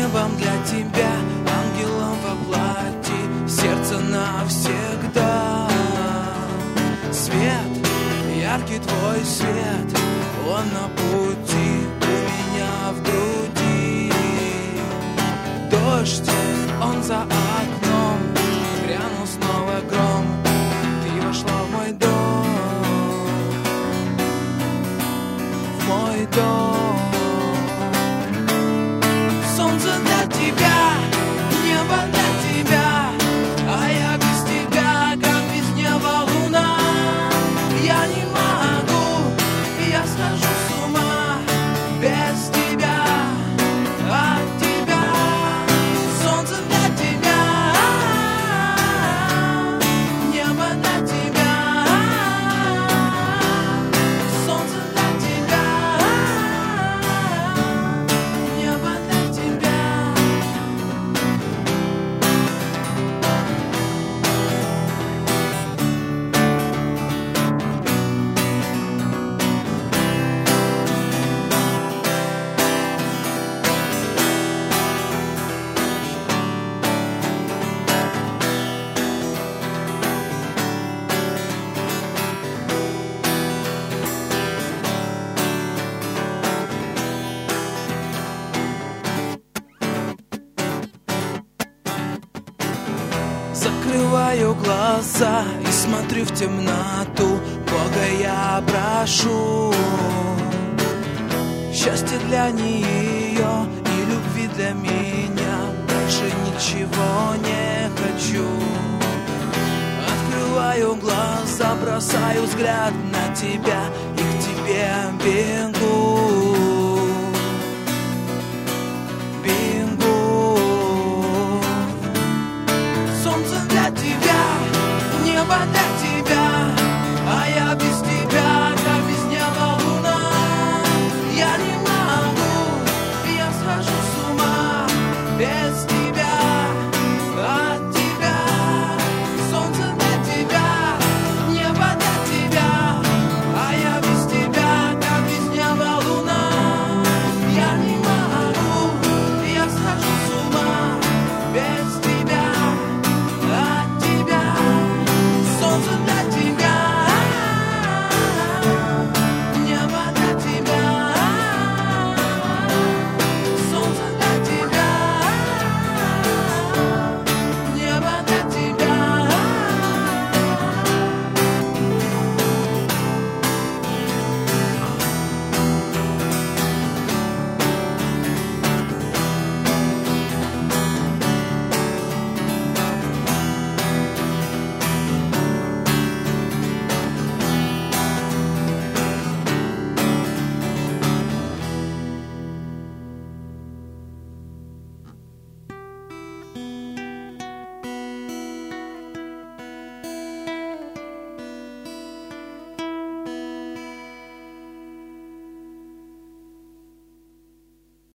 небом для тебя, ангелом во плоти, сердце навсегда. Свет, яркий твой свет, он на пути у меня в груди. Дождь, он за окном, грянул снова гром, ты вошла в мой дом, в мой дом. Солнце для тебя, небо для тебя, а я без тебя, как без неба луна. Я не могу, я схожу с ума без тебя, от тебя. Солнце для тебя, небо для тебя, солнце для тебя, небо для тебя. Закрываю глаза и смотрю в темноту, Бога я прошу. Счастье для нее и любви для меня, больше ничего не хочу. Открываю глаза, бросаю взгляд на тебя, и к тебе бегу.